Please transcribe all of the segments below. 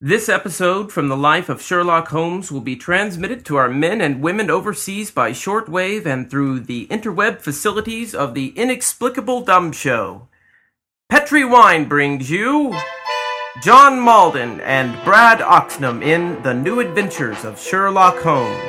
This episode from the life of Sherlock Holmes will be transmitted to our men and women overseas by shortwave and through the interweb facilities of the Inexplicable Dumb Show. Petri Wine brings you John Malden and Brad Oxnam in The New Adventures of Sherlock Holmes.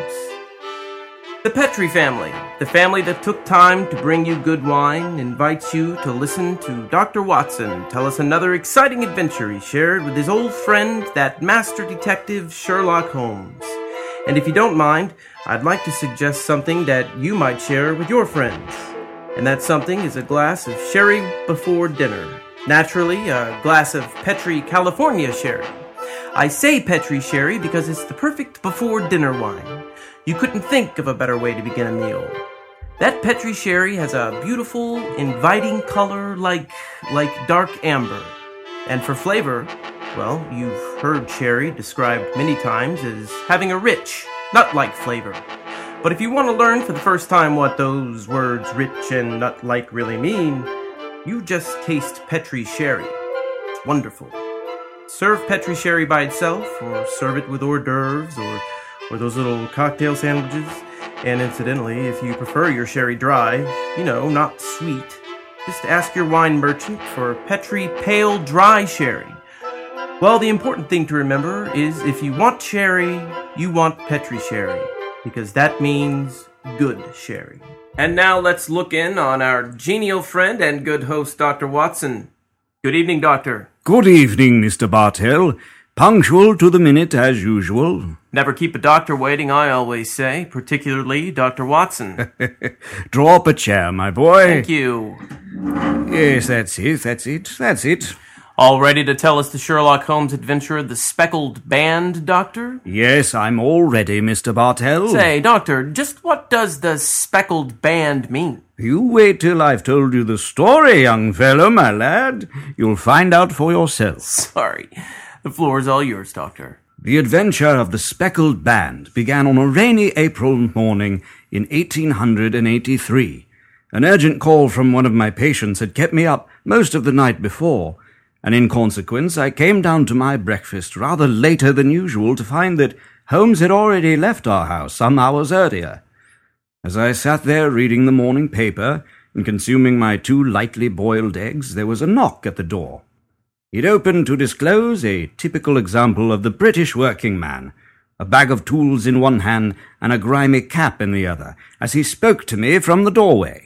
The Petri family, the family that took time to bring you good wine, invites you to listen to Dr. Watson tell us another exciting adventure he shared with his old friend, that master detective Sherlock Holmes. And if you don't mind, I'd like to suggest something that you might share with your friends. And that something is a glass of sherry before dinner. Naturally, a glass of Petri California sherry. I say Petri sherry because it's the perfect before-dinner wine. You couldn't think of a better way to begin a meal. That Petri sherry has a beautiful, inviting color like dark amber. And for flavor, well, you've heard sherry described many times as having a rich, nut-like flavor. But if you want to learn for the first time what those words rich and nut-like really mean, you just taste Petri sherry. It's wonderful. Serve Petri sherry by itself, or serve it with hors d'oeuvres, or those little cocktail sandwiches. And incidentally, if you prefer your sherry dry, not sweet, just ask your wine merchant for Petri Pale Dry Sherry. Well, the important thing to remember is if you want sherry, you want Petri sherry, because that means good sherry. And now let's look in on our genial friend and good host, Dr. Watson. Good evening, Doctor. Good evening, Mr. Bartell. Punctual to the minute, as usual. Never keep a doctor waiting, I always say, particularly Dr. Watson. Draw up a chair, my boy. Thank you. Yes, that's it. All ready to tell us the Sherlock Holmes adventure, The Speckled Band, Doctor? Yes, I'm all ready, Mr. Bartell. Say, Doctor, just what does the Speckled Band mean? You wait till I've told you the story, young fellow, my lad. You'll find out for yourself. Sorry. The floor is all yours, Doctor. The adventure of the Speckled Band began on a rainy April morning in 1883. An urgent call from one of my patients had kept me up most of the night before, and in consequence I came down to my breakfast rather later than usual to find that Holmes had already left our house some hours earlier. As I sat there reading the morning paper and consuming my 2 lightly boiled eggs, there was a knock at the door. It opened to disclose a typical example of the British working man, a bag of tools in one hand and a grimy cap in the other, as he spoke to me from the doorway.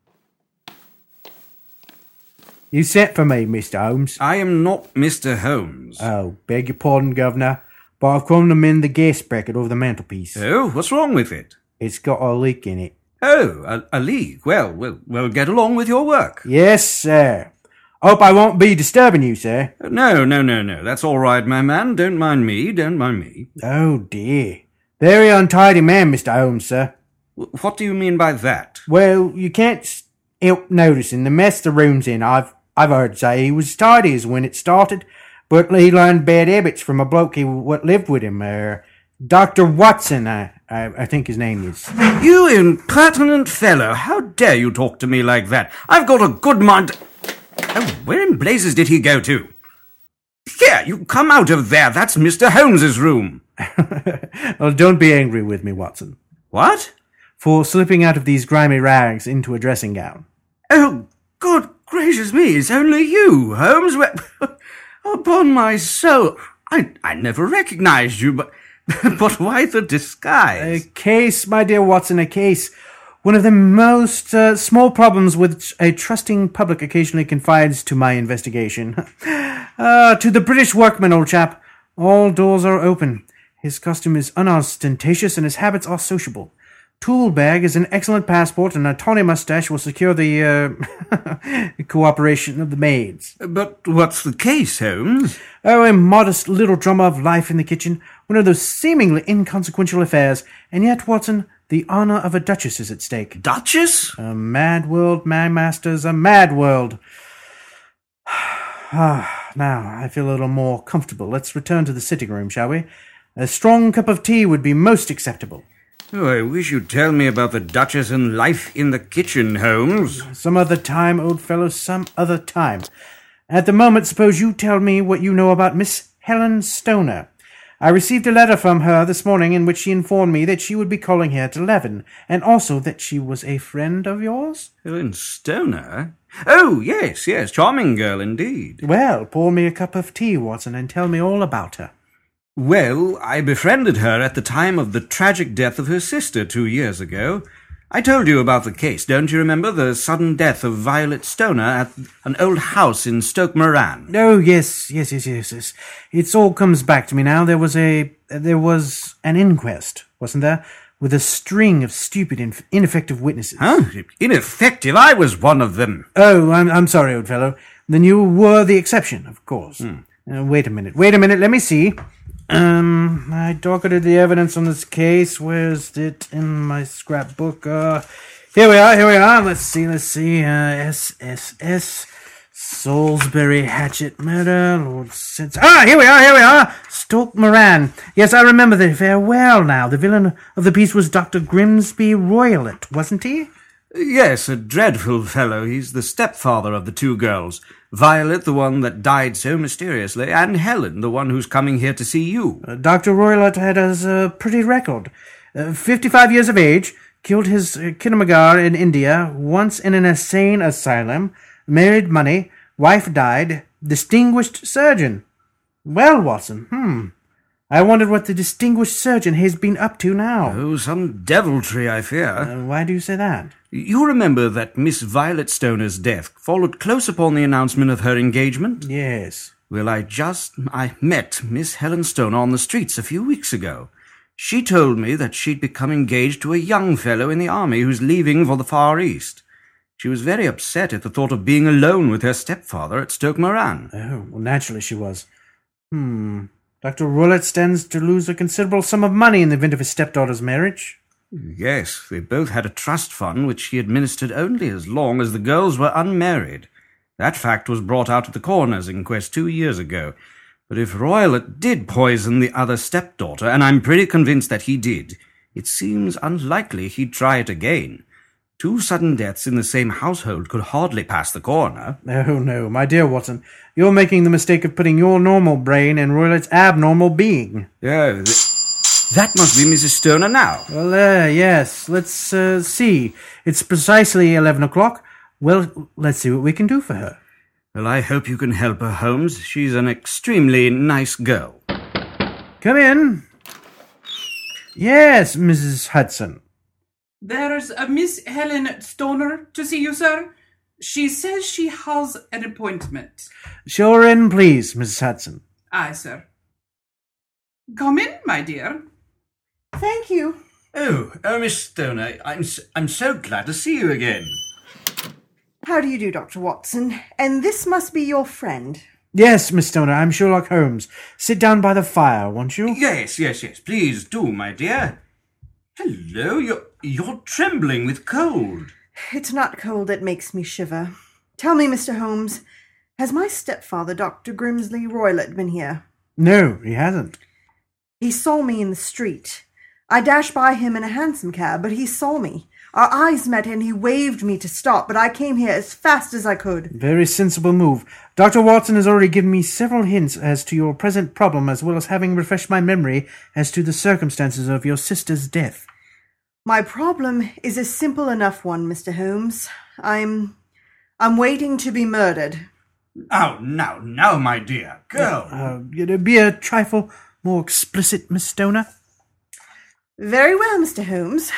You sent for me, Mr. Holmes. I am not Mr. Holmes. Oh, beg your pardon, Governor, but I've come to mend the gas bracket over the mantelpiece. Oh, what's wrong with it? It's got a leak in it. Oh, a leak. Well, get along with your work. Yes, sir. Hope I won't be disturbing you, sir. No. That's all right, my man. Don't mind me. Oh, dear. Very untidy man, Mr. Holmes, sir. What do you mean by that? Well, you can't help noticing the mess the room's in. I've heard say he was tidy as when it started, but he learned bad habits from a bloke what lived with him, Dr. Watson, I think his name is. You impertinent fellow! How dare you talk to me like that? I've got a good mind. Oh, where in blazes did he go to? Here, you come out of there. That's Mr. Holmes's room. Well, don't be angry with me, Watson. What? For slipping out of these grimy rags into a dressing gown. Oh, good gracious me, it's only you, Holmes. Upon my soul, I never recognized you, but why the disguise? A case, my dear Watson, a case. One of the most small problems which a trusting public occasionally confides to my investigation. To the British workman, old chap, all doors are open. His costume is unostentatious and his habits are sociable. Tool bag is an excellent passport, and a tawny mustache will secure the cooperation of the maids. But what's the case, Holmes? Oh, a modest little drama of life in the kitchen, one of those seemingly inconsequential affairs, and yet, Watson, the honour of a duchess is at stake. Duchess? A mad world, my masters, a mad world. Now, I feel a little more comfortable. Let's return to the sitting room, shall we? A strong cup of tea would be most acceptable. Oh, I wish you'd tell me about the Duchess and life in the kitchen, Holmes. Some other time, old fellow, some other time. At the moment, suppose you tell me what you know about Miss Helen Stoner. I received a letter from her this morning in which she informed me that she would be calling here at 11, and also that she was a friend of yours. Helen Stoner? Oh, yes, charming girl indeed. Well, pour me a cup of tea, Watson, and tell me all about her. Well, I befriended her at the time of the tragic death of her sister 2 years ago. I told you about the case, don't you remember? The sudden death of Violet Stoner at an old house in Stoke Moran. Oh, yes. It all comes back to me now. There was an inquest, wasn't there? With a string of stupid, ineffective witnesses. Huh? Ineffective? I was one of them. Oh, I'm sorry, old fellow. Then you were the exception, of course. Wait a minute, let me see. I docketed the evidence on this case. Where's it in my scrapbook? Here we are. Let's see. SSS. Salisbury Hatchet Murder. Lord Sins. Here we are. Stoke Moran. Yes, I remember the affair well now. The villain of the piece was Dr. Grimsby Roylott, wasn't he? Yes, a dreadful fellow. He's the stepfather of the two girls. Violet, the one that died so mysteriously, and Helen, the one who's coming here to see you. Dr. Roylott had a pretty record. 55 years of age, killed his Kinamagar in India, once in an insane asylum, married money, wife died, distinguished surgeon. Well, Watson, I wondered what the distinguished surgeon has been up to now. Oh, some deviltry, I fear. Why do you say that? You remember that Miss Violet Stoner's death followed close upon the announcement of her engagement? Yes. Well, I met Miss Helen Stoner on the streets a few weeks ago. She told me that she'd become engaged to a young fellow in the army who's leaving for the Far East. She was very upset at the thought of being alone with her stepfather at Stoke Moran. Oh, well, naturally she was. Dr. Roylott stands to lose a considerable sum of money in the event of his stepdaughter's marriage. Yes, they both had a trust fund which he administered only as long as the girls were unmarried. That fact was brought out at the coroner's inquest 2 years ago. But if Roylott did poison the other stepdaughter, and I'm pretty convinced that he did, it seems unlikely he'd try it again. 2 sudden deaths in the same household could hardly pass the coroner. Oh, no, my dear Watson. You're making the mistake of putting your normal brain in Roylott's abnormal being. Yeah, that must be Mrs. Stoner now. Well, yes. Let's see. It's precisely 11 o'clock. Well, let's see what we can do for her. Well, I hope you can help her, Holmes. She's an extremely nice girl. Come in. Yes, Mrs. Hudson. There's a Miss Helen Stoner to see you, sir. She says she has an appointment. Show her in, please, Mrs. Hudson. Aye, sir. Come in, my dear. Thank you. Oh, Miss Stoner, I'm so glad to see you again. How do you do, Dr. Watson? And this must be your friend. Yes, Miss Stoner, I'm Sherlock Holmes. Sit down by the fire, won't you? Yes, please do, my dear. Hello, you're trembling with cold. It's not cold that makes me shiver. Tell me, Mr. Holmes, has my stepfather, Dr. Grimsby Roylott, been here? No, he hasn't. He saw me in the street. I dashed by him in a hansom cab, but he saw me. Our eyes met and he waved me to stop, but I came here as fast as I could. Very sensible move. Dr. Watson has already given me several hints as to your present problem, as well as having refreshed my memory as to the circumstances of your sister's death. My problem is a simple enough one, Mr. Holmes. I'm waiting to be murdered. Oh, now, my dear girl. Be a trifle more explicit, Miss Stoner. Very well, Mr. Holmes.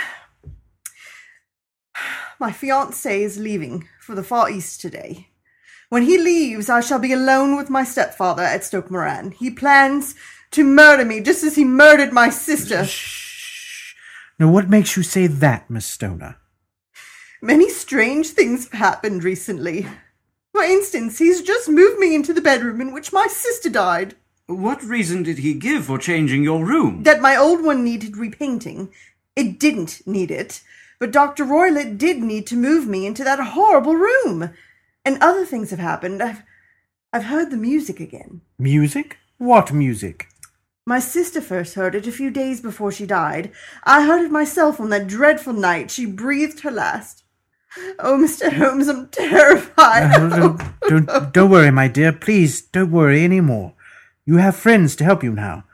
My fiancé is leaving for the Far East today. When he leaves, I shall be alone with my stepfather at Stoke Moran. He plans to murder me just as he murdered my sister. Shh. Now, what makes you say that, Miss Stoner? Many strange things have happened recently. For instance, he's just moved me into the bedroom in which my sister died. What reason did he give for changing your room? That my old one needed repainting. It didn't need it. But Dr. Roylott did need to move me into that horrible room. And other things have happened. I've heard the music again. Music? What music? My sister first heard it a few days before she died. I heard it myself on that dreadful night she breathed her last. Oh, Mr. Holmes, I'm terrified. Don't worry, my dear. Please, don't worry any more. You have friends to help you now.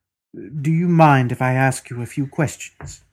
Do you mind if I ask you a few questions?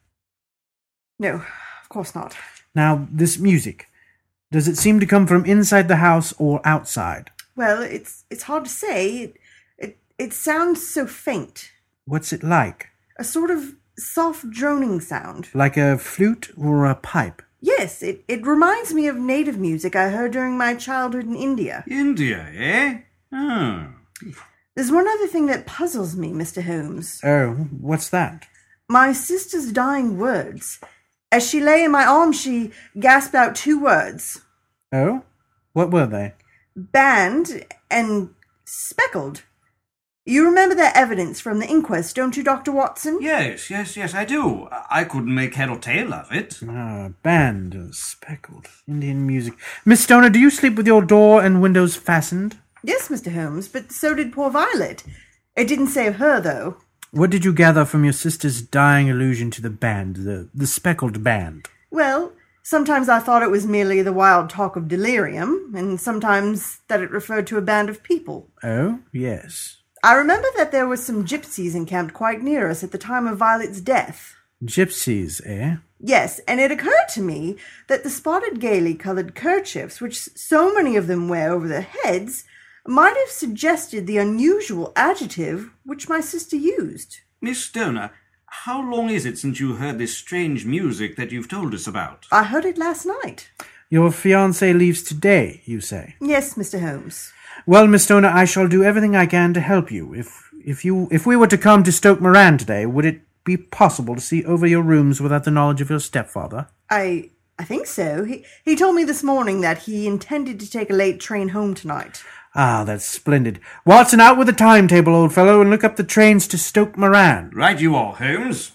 No, of course not. Now, this music, does it seem to come from inside the house or outside? Well, it's hard to say. It sounds so faint. What's it like? A sort of soft droning sound. Like a flute or a pipe? Yes, it reminds me of native music I heard during my childhood in India. India, eh? Oh. There's one other thing that puzzles me, Mr. Holmes. Oh, what's that? My sister's dying words. As she lay in my arms, she gasped out 2 words. Oh? What were they? Banned and speckled. You remember that evidence from the inquest, don't you, Dr. Watson? Yes, I do. I couldn't make head or tail of it. Band, speckled, Indian music. Miss Stoner, do you sleep with your door and windows fastened? Yes, Mr. Holmes, but so did poor Violet. It didn't save her, though. What did you gather from your sister's dying allusion to the band, the speckled band? Well, sometimes I thought it was merely the wild talk of delirium, and sometimes that it referred to a band of people. Oh, yes. I remember that there were some gypsies encamped quite near us at the time of Violet's death. Gypsies, eh? Yes, and it occurred to me that the spotted gaily-coloured kerchiefs, which so many of them wear over their heads, might have suggested the unusual adjective which my sister used. Miss Stoner, how long is it since you heard this strange music that you've told us about? I heard it last night. Your fiancé leaves today, you say? Yes, Mr. Holmes. Well, Miss Stoner, I shall do everything I can to help you. If we were to come to Stoke Moran today, would it be possible to see over your rooms without the knowledge of your stepfather? I think so. He told me this morning that he intended to take a late train home tonight. Ah, that's splendid. Watson, out with the timetable, old fellow, and look up the trains to Stoke Moran. Right you are, Holmes.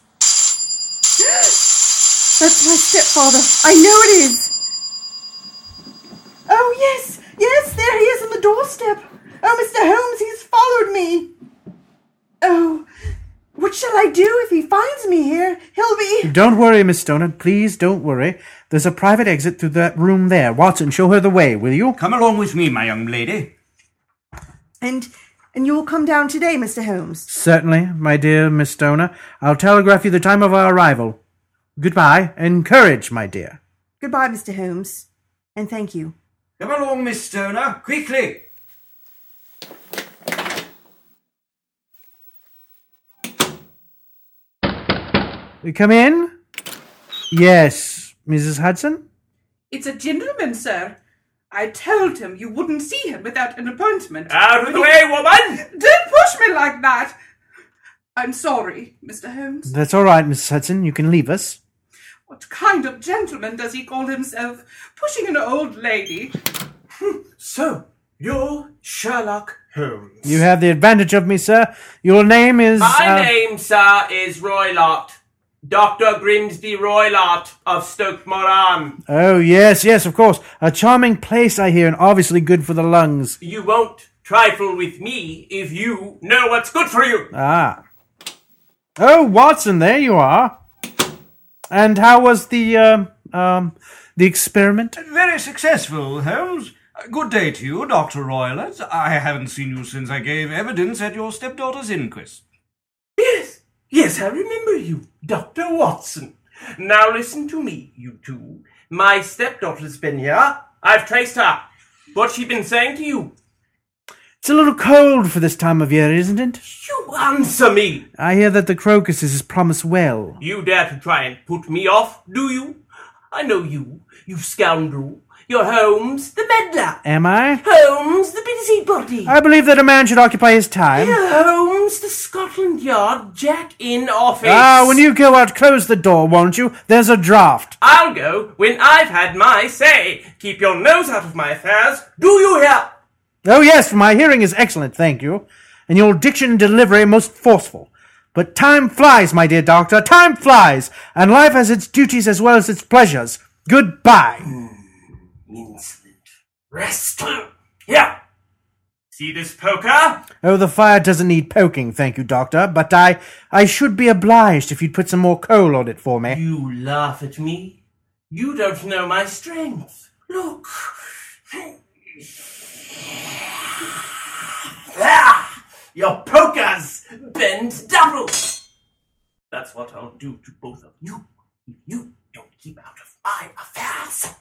That's my stepfather. I know it is. Oh, yes, there he is on the doorstep. Oh, Mr. Holmes, he's followed me. Oh, what shall I do if he finds me here? He'll be... Don't worry, Miss Stoner. Please don't worry. There's a private exit through that room there. Watson, show her the way, will you? Come along with me, my young lady. And you will come down today, Mr. Holmes? Certainly, my dear Miss Stoner. I'll telegraph you the time of our arrival. Goodbye, and courage, my dear. Goodbye, Mr. Holmes, and thank you. Come along, Miss Stoner, quickly. Come in? Yes, Mrs. Hudson? It's a gentleman, sir. I told him you wouldn't see him without an appointment. Out of the way, woman! Don't push me like that! I'm sorry, Mr. Holmes. That's all right, Mrs. Hudson. You can leave us. What kind of gentleman does he call himself? Pushing an old lady. So, you're Sherlock Holmes. You have the advantage of me, sir. Your name is... My name, sir, is Roylott. Dr. Grimsby Roylott of Stoke Moran. Oh, yes, of course. A charming place, I hear, and obviously good for the lungs. You won't trifle with me if you know what's good for you. Ah. Oh, Watson, there you are. And how was the experiment? Very successful, Holmes. Good day to you, Dr. Roylott. I haven't seen you since I gave evidence at your stepdaughter's inquest. Yes, I remember you, Dr. Watson. Now listen to me, you two. My stepdaughter's been here. I've traced her. What's she been saying to you? It's a little cold for this time of year, isn't it? You answer me. I hear that the crocuses promise well. You dare to try and put me off, do you? I know you scoundrel. You're Holmes, the meddler. Am I? Holmes, the busybody. I believe that a man should occupy his time. Holmes, the Scotland Yard Jack-in office. Ah, when you go out, close the door, won't you? There's a draft. I'll go when I've had my say. Keep your nose out of my affairs. Do you hear? Oh, yes, my hearing is excellent, thank you. And your diction and delivery most forceful. But time flies, my dear doctor, time flies. And life has its duties as well as its pleasures. Goodbye. Insolent rascal. Here. See this poker? Oh, the fire doesn't need poking, thank you, Doctor, but I should be obliged if you'd put some more coal on it for me. You laugh at me. You don't know my strength. Look. Your pokers bend double. That's what I'll do to both of you if you don't keep out of my affairs.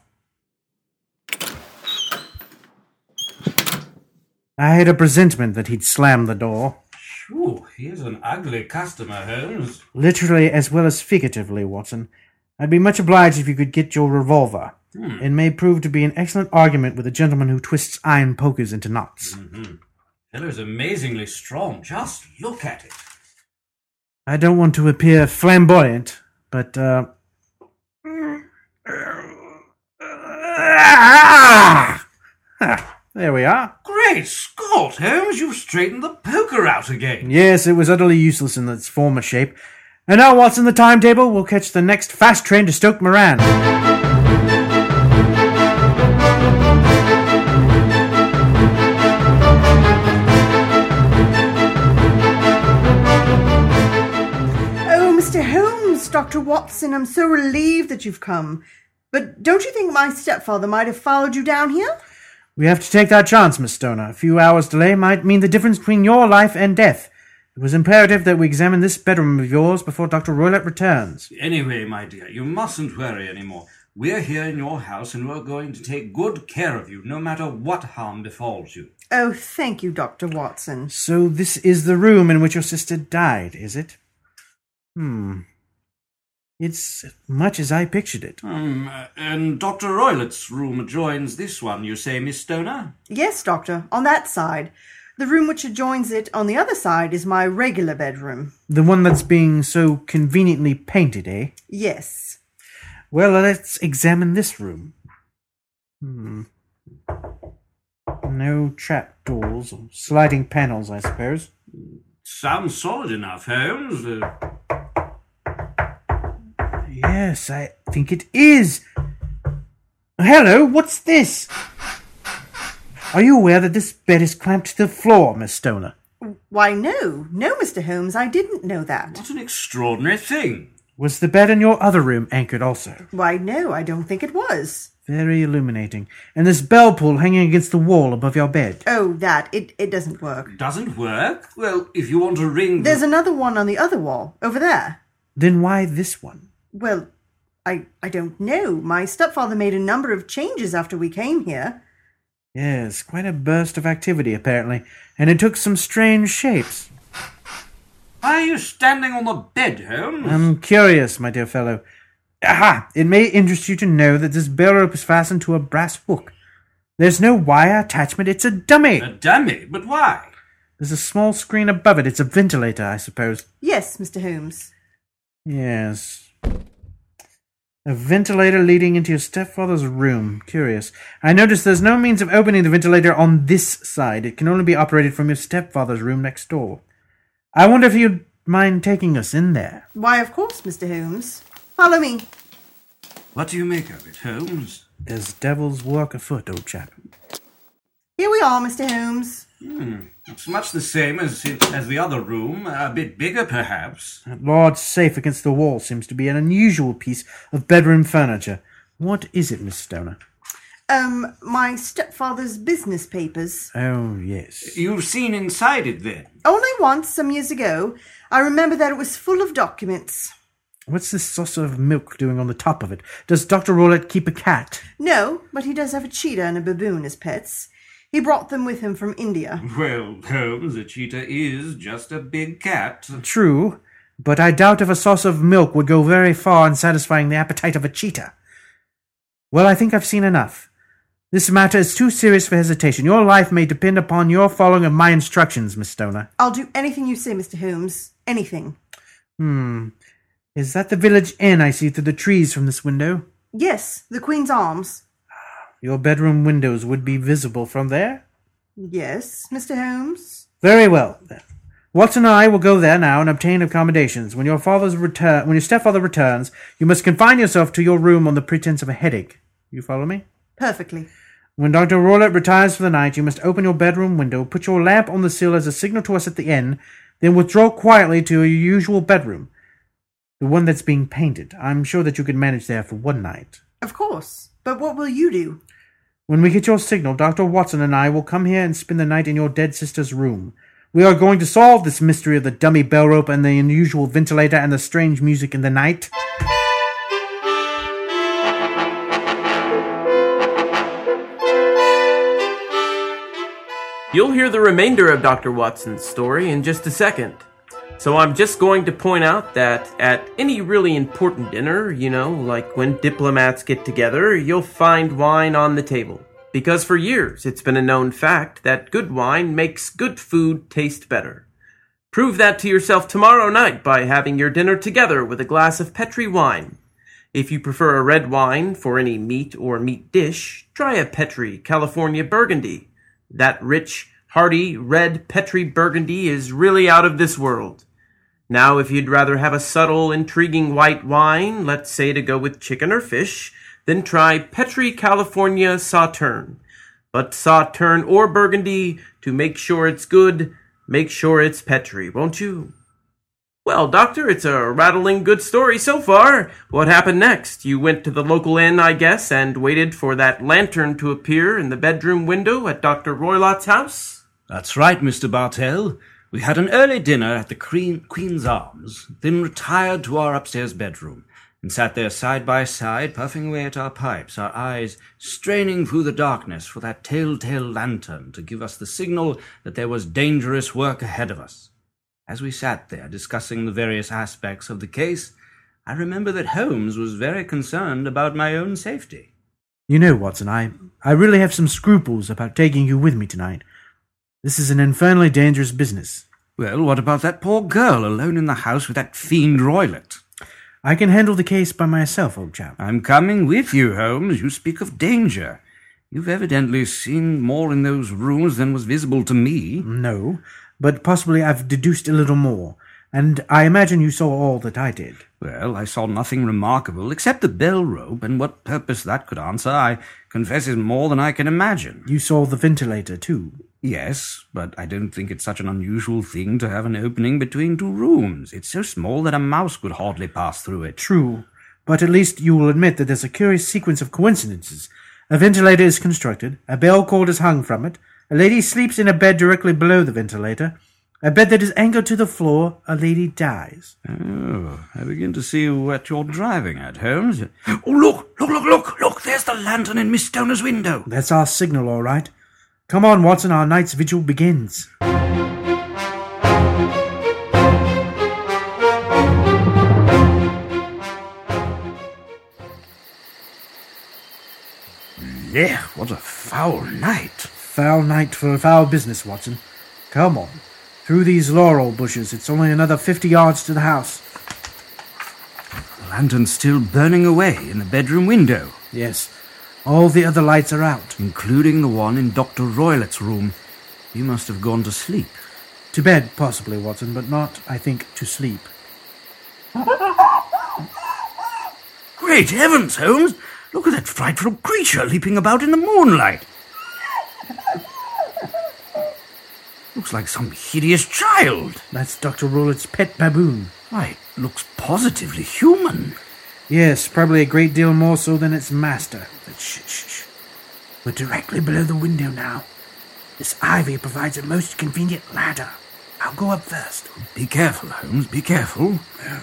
I had a presentiment that he'd slam the door. Phew, he's an ugly customer, Holmes. Literally as well as figuratively, Watson. I'd be much obliged if you could get your revolver. It may prove to be an excellent argument with a gentleman who twists iron pokers into knots. Fellow's amazingly strong. Just look at it. I don't want to appear flamboyant, but, there we are. Great Scott, Holmes, you've straightened the poker out again. Yes, it was utterly useless in its former shape. And now, Watson, the timetable? We'll catch the next fast train to Stoke Moran. Dr. Watson, I'm so relieved that you've come. But don't you think my stepfather might have followed you down here? We have to take that chance, Miss Stoner. A few hours' delay might mean the difference between your life and death. It was imperative that we examine this bedroom of yours before Dr. Roylott returns. Anyway, my dear, you mustn't worry any more. We're here in your house and we're going to take good care of you, no matter what harm befalls you. Oh, thank you, Dr. Watson. So this is the room in which your sister died, is it? It's much as I pictured it. And Dr. Roylott's room adjoins this one, you say, Miss Stoner? Yes, Doctor, on that side. The room which adjoins it on the other side is my regular bedroom. The one that's being so conveniently painted, eh? Yes. Well, let's examine this room. No trapdoors or sliding panels, I suppose. Sounds solid enough, Holmes. Yes, I think it is. Hello, what's this? Are you aware that this bed is clamped to the floor, Miss Stoner? Why, no, Mr. Holmes, I didn't know that. What an extraordinary thing. Was the bed in your other room anchored also? Why, no, I don't think it was. Very illuminating. And this bell pull hanging against the wall above your bed? Oh, that. It doesn't work. Doesn't work? Well, if you want to ring... There's another one on the other wall, over there. Then why this one? Well, I don't know. My stepfather made a number of changes after we came here. Yes, quite a burst of activity, apparently, and it took some strange shapes. Why are you standing on the bed, Holmes? I'm curious, my dear fellow. Aha! It may interest you to know that this bell rope is fastened to a brass hook. There's no wire attachment, it's a dummy. A dummy? But why? There's a small screen above it. It's a ventilator, I suppose. Yes, Mr. Holmes. Yes. A ventilator leading into your stepfather's room. Curious. I notice there's no means of opening the ventilator on this side. It can only be operated from your stepfather's room next door. I wonder if you'd mind taking us in there. Why, of course, Mr. Holmes. Follow me. What do you make of it, Holmes? There's devil's work afoot, old chap. Here we are, Mr. Holmes. It's much the same as the other room, a bit bigger perhaps. That large safe against the wall seems to be an unusual piece of bedroom furniture. What is it, Miss Stoner? My stepfather's business papers. Oh, yes. You've seen inside it then? Only once, some years ago. I remember that it was full of documents. What's this saucer of milk doing on the top of it? Does Dr. Roylott keep a cat? No, but he does have a cheetah and a baboon as pets. He brought them with him from India. Well, Holmes, a cheetah is just a big cat. True, but I doubt if a saucer of milk would go very far in satisfying the appetite of a cheetah. Well, I think I've seen enough. This matter is too serious for hesitation. Your life may depend upon your following of my instructions, Miss Stoner. I'll do anything you say, Mr. Holmes. Anything. Is that the village inn I see through the trees from this window? Yes, the Queen's Arms. Your bedroom windows would be visible from there? Yes, Mr. Holmes. Very well, then. Watson and I will go there now and obtain accommodations. When your stepfather returns, you must confine yourself to your room on the pretense of a headache. You follow me? Perfectly. When Dr. Roylott retires for the night, you must open your bedroom window, put your lamp on the sill as a signal to us at the inn, then withdraw quietly to your usual bedroom, the one that's being painted. I'm sure that you can manage there for one night. Of course. But what will you do? When we get your signal, Dr. Watson and I will come here and spend the night in your dead sister's room. We are going to solve this mystery of the dummy bell rope and the unusual ventilator and the strange music in the night. You'll hear the remainder of Dr. Watson's story in just a second. So I'm just going to point out that at any really important dinner, like when diplomats get together, you'll find wine on the table. Because for years, it's been a known fact that good wine makes good food taste better. Prove that to yourself tomorrow night by having your dinner together with a glass of Petri wine. If you prefer a red wine for any meat or meat dish, try a Petri California Burgundy. That rich, hearty, red Petri Burgundy is really out of this world. Now, if you'd rather have a subtle, intriguing white wine, let's say to go with chicken or fish, then try Petri California Sauterne. But Sauterne or Burgundy, to make sure it's good, make sure it's Petri, won't you? Well, Doctor, it's a rattling good story so far. What happened next? You went to the local inn, I guess, and waited for that lantern to appear in the bedroom window at Dr. Roylott's house? That's right, Mr. Bartell. We had an early dinner at the Queen's Arms, then retired to our upstairs bedroom, and sat there side by side, puffing away at our pipes, our eyes straining through the darkness for that telltale lantern to give us the signal that there was dangerous work ahead of us. As we sat there discussing the various aspects of the case, I remember that Holmes was very concerned about my own safety. You know, Watson, I really have some scruples about taking you with me tonight. This is an infernally dangerous business. Well, what about that poor girl alone in the house with that fiend Roylott? I can handle the case by myself, old chap. I'm coming with you, Holmes. You speak of danger. You've evidently seen more in those rooms than was visible to me. No, but possibly I've deduced a little more, and I imagine you saw all that I did. Well, I saw nothing remarkable except the bell rope, and what purpose that could answer, I confess, is more than I can imagine. You saw the ventilator, too. Yes, but I don't think it's such an unusual thing to have an opening between two rooms. It's so small that a mouse could hardly pass through it. True, but at least you will admit that there's a curious sequence of coincidences. A ventilator is constructed, a bell cord is hung from it, a lady sleeps in a bed directly below the ventilator, a bed that is anchored to the floor, a lady dies. Oh, I begin to see what you're driving at, Holmes. Oh, look, there's the lantern in Miss Stoner's window. That's our signal, all right. Come on, Watson, our night's vigil begins. Yeah, what a foul night. Foul night for a foul business, Watson. Come on. Through these laurel bushes, it's only another 50 yards to the house. The lantern's still burning away in the bedroom window. Yes, all the other lights are out. Including the one in Dr. Roylott's room. He must have gone to sleep. To bed, possibly, Watson, but not, I think, to sleep. Great heavens, Holmes! Look at that frightful creature leaping about in the moonlight. Looks like some hideous child. That's Dr. Roylott's pet baboon. Why, it looks positively human. Yes, probably a great deal more so than its master. But shh. We're directly below the window now. This ivy provides a most convenient ladder. I'll go up first. Be careful, Holmes, be careful.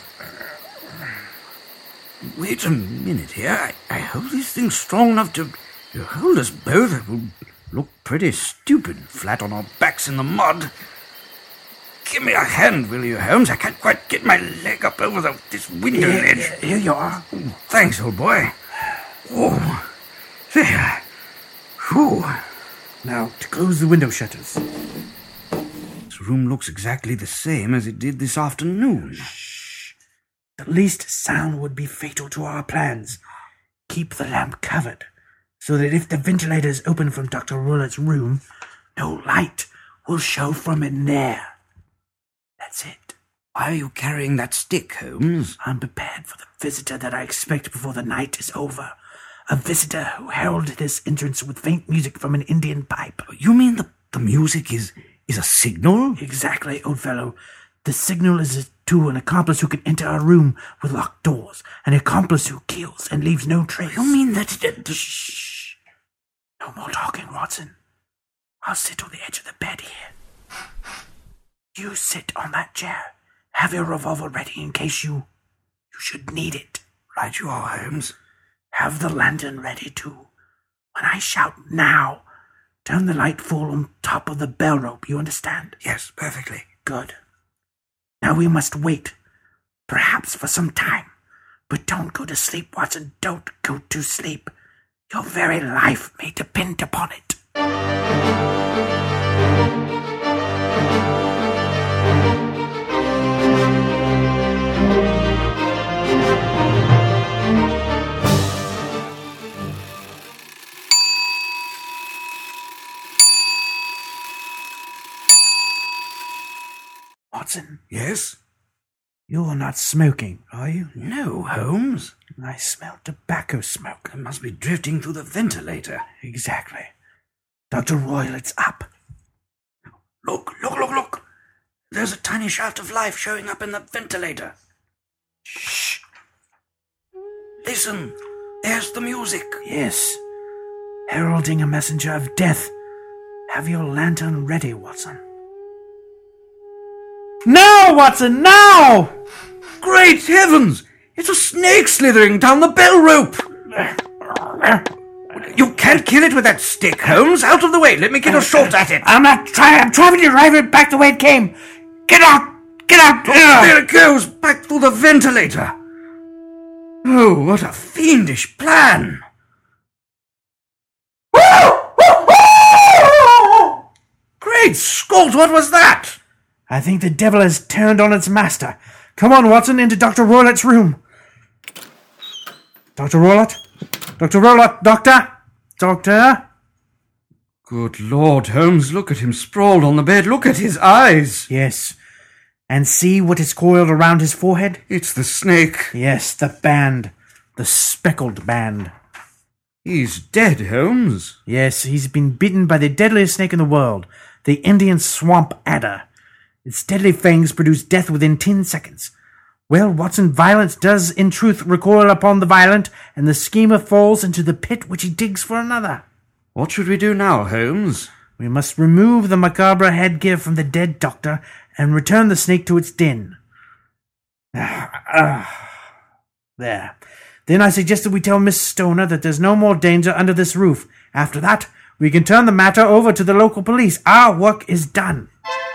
Wait a minute here. I hope this thing's strong enough to hold us both. It will look pretty stupid, flat on our backs in the mud. Give me a hand, will you, Holmes? I can't quite get my leg up over this window ledge. Here you are. Oh, thanks, old boy. Oh, there. Whew. Now, to close the window shutters. This room looks exactly the same as it did this afternoon. The least sound would be fatal to our plans. Keep the lamp covered, so that if the ventilator is open from Dr. Roylott's room, no light will show from in there. That's it. Why are you carrying that stick, Holmes? I'm prepared for the visitor that I expect before the night is over. A visitor who heralded his entrance with faint music from an Indian pipe. You mean the music is a signal? Exactly, old fellow. The signal is to an accomplice who can enter a room with locked doors, an accomplice who kills and leaves no trace. You mean that... Shh. No more talking, Watson. I'll sit on the edge of the bed here. You sit on that chair. Have your revolver ready in case you should need it. Right you are, Holmes. Have the lantern ready too. When I shout now, turn the light full on top of the bell rope, you understand? Yes, perfectly. Good. Now we must wait, perhaps for some time. But don't go to sleep, Watson. Don't go to sleep. Your very life may depend upon it. Watson, Yes? you are not smoking, are you? No, Holmes. I smell tobacco smoke. It must be drifting through the ventilator. Exactly. Dr. Royle, it's up. Look, look, look, look. There's a tiny shaft of life showing up in the ventilator. Shh. Listen, there's the music. Yes. Heralding a messenger of death. Have your lantern ready, Watson. Now, Watson, now! Great heavens! It's a snake slithering down the bell rope! You can't kill it with that stick, Holmes. Out of the way. Let me get a shot at it. I'm not trying. I'm trying to drive it back the way it came. Get out! Get out! There it goes, back through the ventilator. Oh, what a fiendish plan. Great Scott, what was that? I think the devil has turned on its master. Come on, Watson, into Dr. Roylott's room. Dr. Roylott? Dr. Roylott, doctor? Doctor? Good Lord, Holmes, look at him sprawled on the bed. Look at his eyes. Yes. And see what is coiled around his forehead? It's the snake. Yes, the band. The speckled band. He's dead, Holmes. Yes, he's been bitten by the deadliest snake in the world, the Indian swamp adder. Its deadly fangs produce death within 10 seconds. Well, Watson, violence does in truth recoil upon the violent, and the schemer falls into the pit which he digs for another. What should we do now, Holmes? We must remove the macabre headgear from the dead doctor and return the snake to its den. There. Then I suggested we tell Miss Stoner that there's no more danger under this roof. After that, we can turn the matter over to the local police. Our work is done.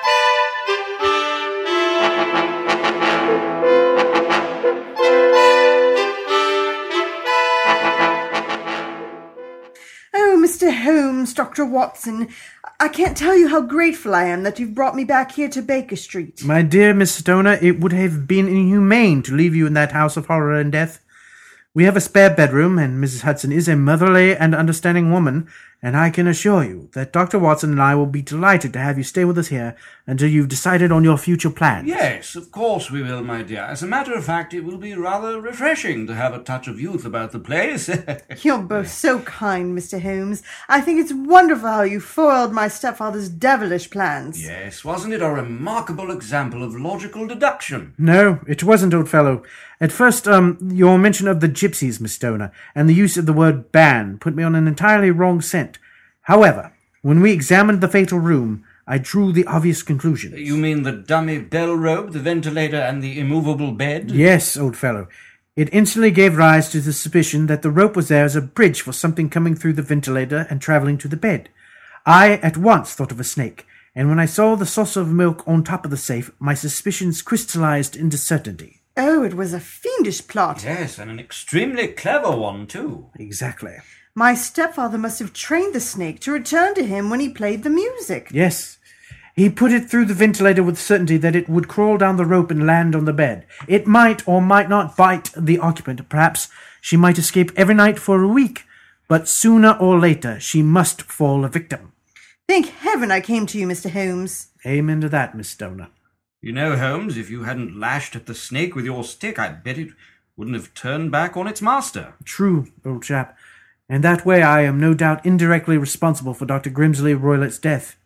Mr. Holmes, Dr. Watson, I can't tell you how grateful I am that you've brought me back here to Baker Street. My dear Miss Stoner, it would have been inhumane to leave you in that house of horror and death. We have a spare bedroom, and Mrs. Hudson is a motherly and understanding woman, and I can assure you that Dr. Watson and I will be delighted to have you stay with us here until you've decided on your future plans. Yes, of course we will, my dear. As a matter of fact, it will be rather refreshing to have a touch of youth about the place. You're both so kind, Mr. Holmes. I think it's wonderful how you foiled my stepfather's devilish plans. Yes, wasn't it a remarkable example of logical deduction? No, it wasn't, old fellow. At first, your mention of the gypsies, Miss Stoner, and the use of the word ban put me on an entirely wrong scent. However, when we examined the fatal room, I drew the obvious conclusions. You mean the dummy bell rope, the ventilator, and the immovable bed? Yes, old fellow. It instantly gave rise to the suspicion that the rope was there as a bridge for something coming through the ventilator and travelling to the bed. I at once thought of a snake, and when I saw the saucer of milk on top of the safe, my suspicions crystallized into certainty. Oh, it was a fiendish plot. Yes, and an extremely clever one, too. Exactly. My stepfather must have trained the snake to return to him when he played the music. Yes. He put it through the ventilator with certainty that it would crawl down the rope and land on the bed. It might or might not bite the occupant. Perhaps she might escape every night for a week, but sooner or later she must fall a victim. Thank heaven I came to you, Mr. Holmes. Amen to that, Miss Stoner. You know, Holmes, if you hadn't lashed at the snake with your stick, I bet it wouldn't have turned back on its master. True, old chap. And that way I am no doubt indirectly responsible for Dr. Grimsley Roylott's death.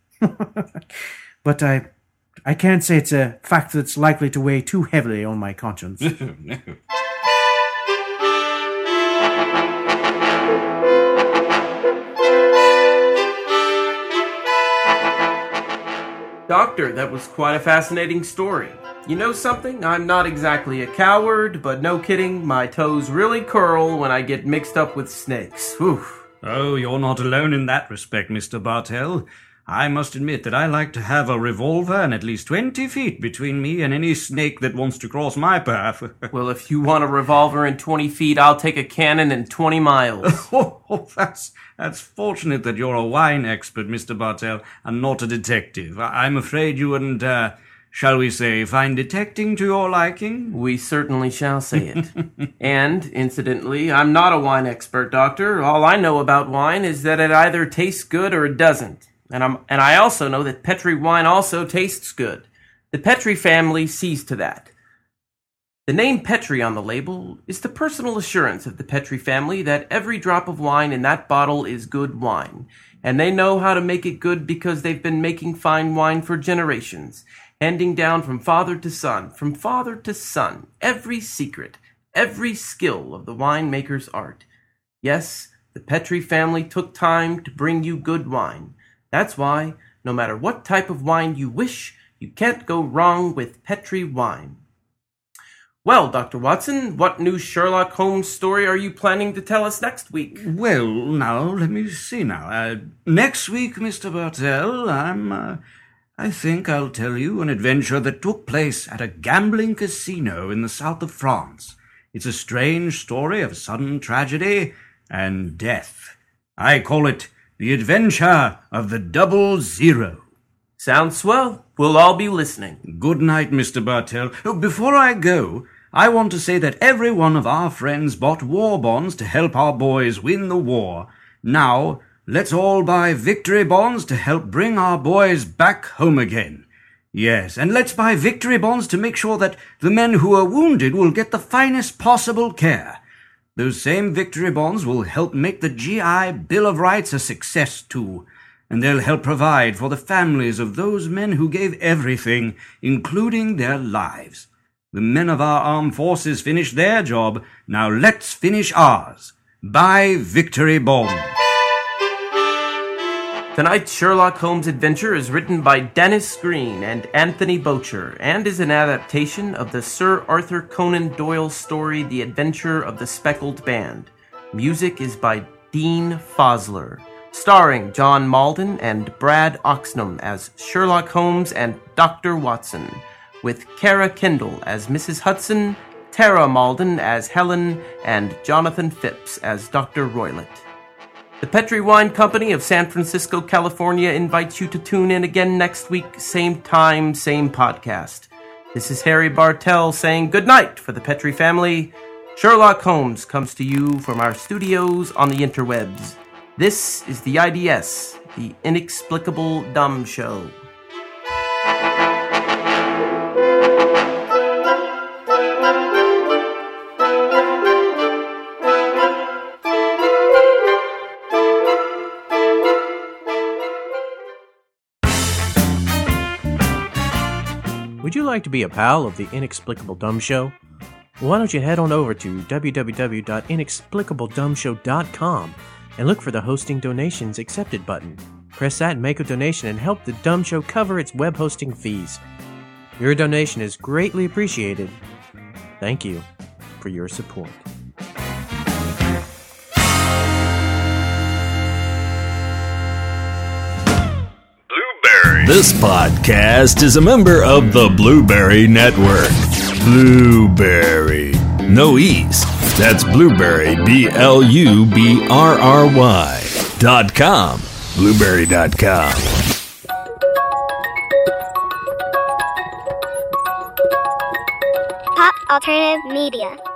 But I can't say it's a fact that's likely to weigh too heavily on my conscience. No. Doctor, that was quite a fascinating story. You know something? I'm not exactly a coward, but no kidding, my toes really curl when I get mixed up with snakes. Whew. Oh, you're not alone in that respect, Mr. Bartell. I must admit that I like to have a revolver and at least 20 feet between me and any snake that wants to cross my path. Well, if you want a revolver in 20 feet, I'll take a cannon in 20 miles. That's fortunate that you're a wine expert, Mr. Bartell, and not a detective. I'm afraid you wouldn't, shall we say, find detecting to your liking? We certainly shall say it. And, incidentally, I'm not a wine expert, Doctor. All I know about wine is that it either tastes good or it doesn't. And I also know that Petri wine also tastes good. The Petri family sees to that. The name Petri on the label is the personal assurance of the Petri family that every drop of wine in that bottle is good wine. And they know how to make it good because they've been making fine wine for generations, handing down from father to son, every secret, every skill of the winemaker's art. Yes, the Petri family took time to bring you good wine. That's why, no matter what type of wine you wish, you can't go wrong with Petri wine. Well, Dr. Watson, what new Sherlock Holmes story are you planning to tell us next week? Well, now, let me see now. Next week, Mr. Bartell, I think I'll tell you an adventure that took place at a gambling casino in the south of France. It's a strange story of sudden tragedy and death. I call it The Adventure of the 00. Sounds swell. We'll all be listening. Good night, Mr. Bartell. Before I go, I want to say that every one of our friends bought war bonds to help our boys win the war. Now, let's all buy victory bonds to help bring our boys back home again. Yes, and let's buy victory bonds to make sure that the men who are wounded will get the finest possible care. Those same victory bonds will help make the GI Bill of Rights a success, too. And they'll help provide for the families of those men who gave everything, including their lives. The men of our armed forces finished their job. Now let's finish ours. Buy victory bonds. Tonight's Sherlock Holmes adventure is written by Dennis Green and Anthony Bocher and is an adaptation of the Sir Arthur Conan Doyle story The Adventure of the Speckled Band. Music is by Dean Fosler, starring John Malden and Brad Oxnam as Sherlock Holmes and Dr. Watson, with Kara Kendall as Mrs. Hudson, Tara Malden as Helen, and Jonathan Phipps as Dr. Roylott. The Petri Wine Company of San Francisco, California invites you to tune in again next week, same time, same podcast. This is Harry Bartell saying good night for the Petri family. Sherlock Holmes comes to you from our studios on the interwebs. This is the IDS, the Inexplicable Dumb Show. Would you like to be a pal of the Inexplicable Dumb Show? Well, why don't you head on over to www.inexplicabledumbshow.com and look for the Hosting Donations Accepted button. Press that and make a donation and help the Dumb Show cover its web hosting fees. Your donation is greatly appreciated. Thank you for your support. This podcast is a member of the Blueberry Network. Blueberry. No E's. That's Blueberry, BLUBRRY.com. Blueberry.com. Pop Alternative Media.